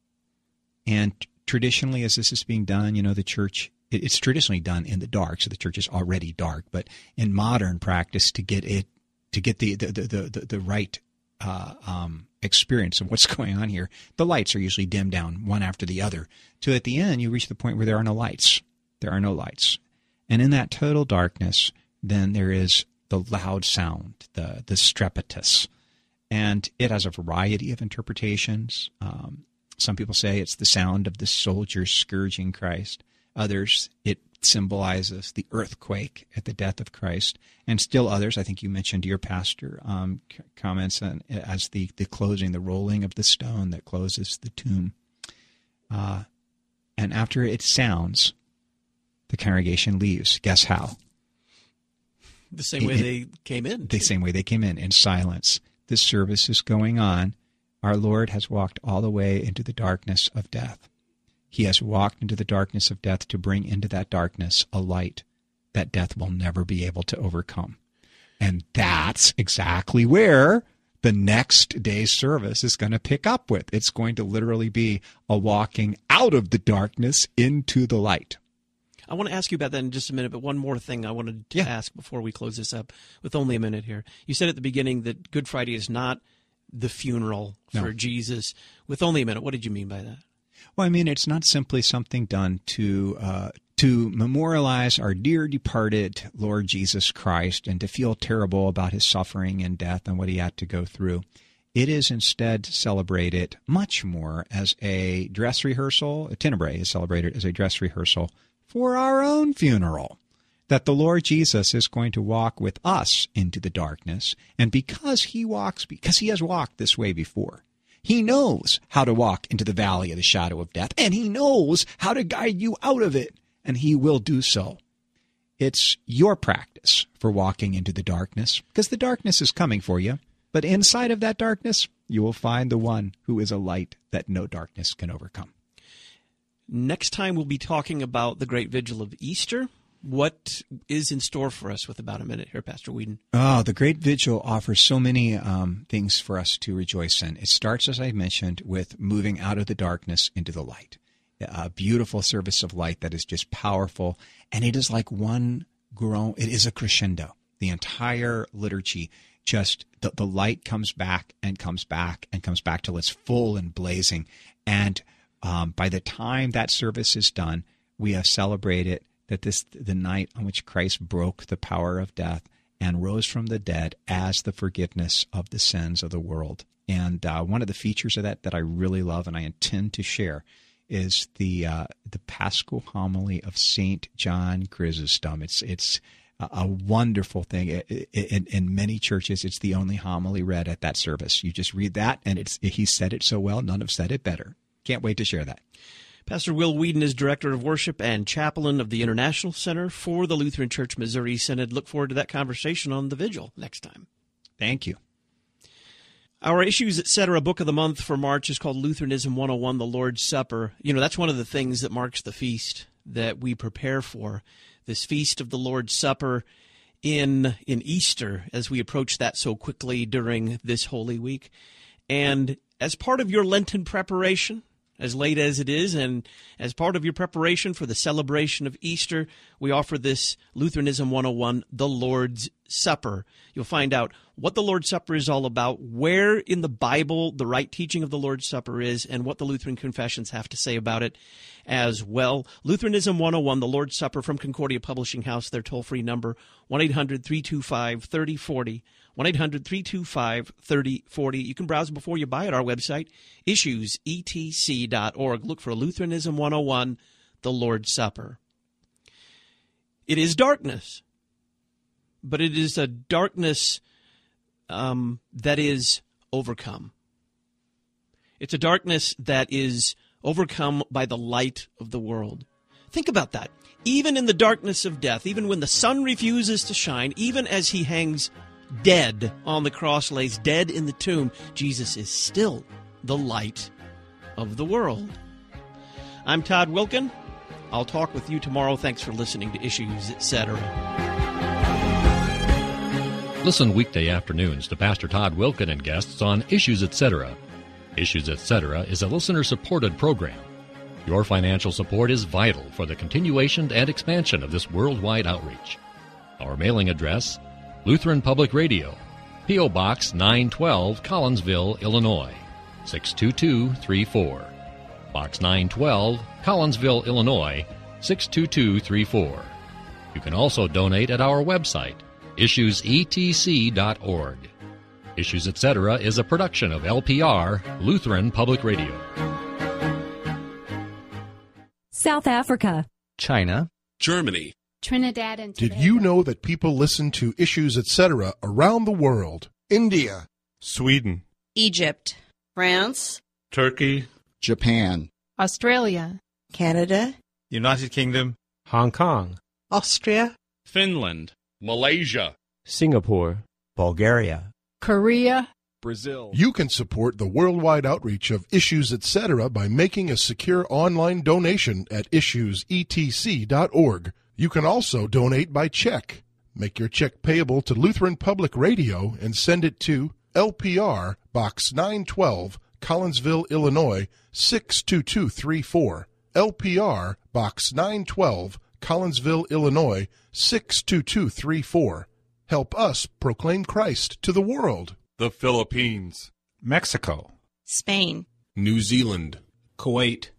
And traditionally, as this is being done, you know, the church, it's traditionally done in the dark, so the church is already dark. But in modern practice, to get it, to get the the the the, the right uh, um, experience of what's going on here, the lights are usually dimmed down one after the other. To at the end, you reach the point where there are no lights. There are no lights. And in that total darkness, then there is the loud sound, the the strepitus. And it has a variety of interpretations. Um, some people say it's the sound of the soldiers scourging Christ. Others, it symbolizes the earthquake at the death of Christ. And still others, I think you mentioned your pastor, um, c- comments on, as the, the closing, the rolling of the stone that closes the tomb. Uh, and after it sounds, the congregation leaves. Guess how? The same way they came in. The same way they came in, in silence. This service is going on. Our Lord has walked all the way into the darkness of death. He has walked into the darkness of death to bring into that darkness a light that death will never be able to overcome. And that's exactly where the next day's service is going to pick up with. It's going to literally be a walking out of the darkness into the light. I want to ask you about that in just a minute, but one more thing I wanted to yeah. ask before we close this up with only a minute here. You said at the beginning that Good Friday is not the funeral for no. Jesus. With only a minute, what did you mean by that? Well, I mean, it's not simply something done to uh, to memorialize our dear departed Lord Jesus Christ and to feel terrible about his suffering and death and what he had to go through. It is instead celebrated much more as a dress rehearsal. Tenebrae is celebrated as a dress rehearsal for our own funeral, that the Lord Jesus is going to walk with us into the darkness. And because he walks, because he has walked this way before, he knows how to walk into the valley of the shadow of death, and he knows how to guide you out of it, and he will do so. It's your practice for walking into the darkness, because the darkness is coming for you. But inside of that darkness, you will find the one who is a light that no darkness can overcome. Next time we'll be talking about the Great Vigil of Easter. What is in store for us with about a minute here, Pastor Whedon? Oh, the Great Vigil offers so many um, things for us to rejoice in. It starts, as I mentioned, with moving out of the darkness into the light. A beautiful service of light that is just powerful. And it is like one groan. It is a crescendo. The entire liturgy, just the, the light comes back and comes back and comes back till it's full and blazing. And Um, by the time that service is done, we have celebrated that this the night on which Christ broke the power of death and rose from the dead as the forgiveness of the sins of the world. And uh, one of the features of that that I really love and I intend to share is the uh, the Paschal homily of Saint John Chrysostom. It's it's a, a wonderful thing. It, it, in, in many churches, it's the only homily read at that service. You just read that, and it's he said it so well. None have said it better. Can't wait to share that. Pastor Will Whedon is Director of Worship and Chaplain of the International Center for the Lutheran Church Missouri Synod. Look forward to that conversation on the Vigil next time. Thank you. Our Issues, et cetera. book of the month for March is called Lutheranism one oh one, the Lord's Supper. You know, that's one of the things that marks the feast that we prepare for, this feast of the Lord's Supper in in Easter, as we approach that so quickly during this Holy Week. And as part of your Lenten preparation, as late as it is, and as part of your preparation for the celebration of Easter, we offer this Lutheranism one oh one, the Lord's Supper. You'll find out what the Lord's Supper is all about, where in the Bible the right teaching of the Lord's Supper is, and what the Lutheran confessions have to say about it as well. Lutheranism one oh one, the Lord's Supper, from Concordia Publishing House, their toll-free number, one eight hundred three two five three oh four oh, one eight hundred three two five three oh four oh. You can browse before you buy at our website, issues e t c dot org. Look for Lutheranism one oh one, the Lord's Supper. It is darkness, but it is a darkness um, that is overcome. It's a darkness that is overcome by the light of the world. Think about that. Even in the darkness of death, even when the sun refuses to shine, even as he hangs dead on the cross, lays dead in the tomb, Jesus is still the light of the world. I'm Todd Wilken. I'll talk with you tomorrow. Thanks for listening to Issues, et cetera. Listen weekday afternoons to Pastor Todd Wilken and guests on Issues, et cetera. Issues, et cetera is a listener-supported program. Your financial support is vital for the continuation and expansion of this worldwide outreach. Our mailing address, Lutheran Public Radio, P O. Box nine twelve, Collinsville, Illinois, six two two three four. Box nine twelve, Collinsville, Illinois, six two two three four. You can also donate at our website, issues e t c dot org. Issues, et cetera is a production of L P R, Lutheran Public Radio. South Africa, China, Germany, Trinidad and Tobago. Did you know that people listen to Issues, et cetera around the world? India, Sweden, Egypt, France, Turkey, Japan, Australia, Canada, United Kingdom, Hong Kong, Austria, Finland, Malaysia, Singapore, Bulgaria, Korea, Brazil. You can support the worldwide outreach of Issues, et cetera by making a secure online donation at issues e t c dot org. You can also donate by check. Make your check payable to Lutheran Public Radio and send it to L P R, Box nine twelve, Collinsville, Illinois, six two two three four. L P R, Box nine twelve, Collinsville, Illinois, six two two three four. Help us proclaim Christ to the world. the Philippines, Mexico, Spain, New Zealand, Kuwait,